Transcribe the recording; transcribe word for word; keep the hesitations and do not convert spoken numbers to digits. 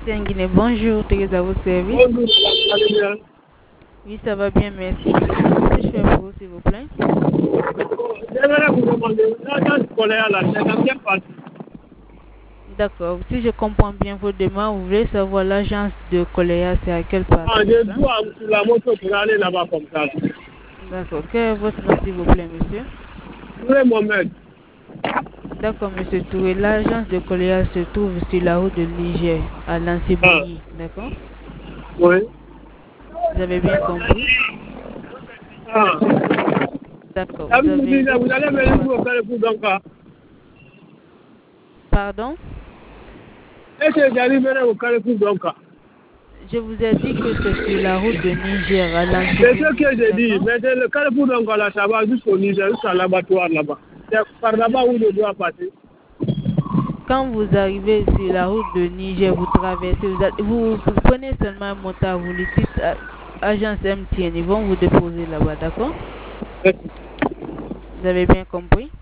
Taxi en Guinée, bonjour, Thérèse à vos services. Bonjour, ça allez bien? Oui, ça va bien, merci. Comment puis-je faire pour vous, s'il vous plaît? J'aimerais vous demander, l'agence scolaire là, c'est dans quelle partie? D'accord, si je comprends bien vos demandes, vous voulez savoir l'agence de Coléa, c'est à quelle partie? Ah, je dois sur la moto pour aller là-bas comme ça. D'accord, quel est votre nom, s'il vous plaît, monsieur? Touré Mohamed. D'accord, monsieur Touré, l'agence de Coléa se trouve sur la route de Niger, à Lansibouny, Ah, d'accord? oui. Vous avez bien compris? Ah. D'accord, Ça vous veut avez... dire, vous allez venir pour faire le coup d'enca. Pardon? Est-ce que j'arriverai au Carrefour d'Onka? Je vous ai dit que c'est sur la route de Niger, à C'est ce Lansibouny, que j'ai dit. d'accord? Mais c'est le Carrefour d'Onka là, ça va jusqu'au Niger, jusqu'à l'abattoir là-bas. C'est par là-bas où je dois passer. Quand vous arrivez sur la route de Niger, vous traversez, vous, allez- vous, vous prenez seulement un motard, vous le dites à agence M T N, ils vont vous déposer là-bas, d'accord? Vous avez bien compris?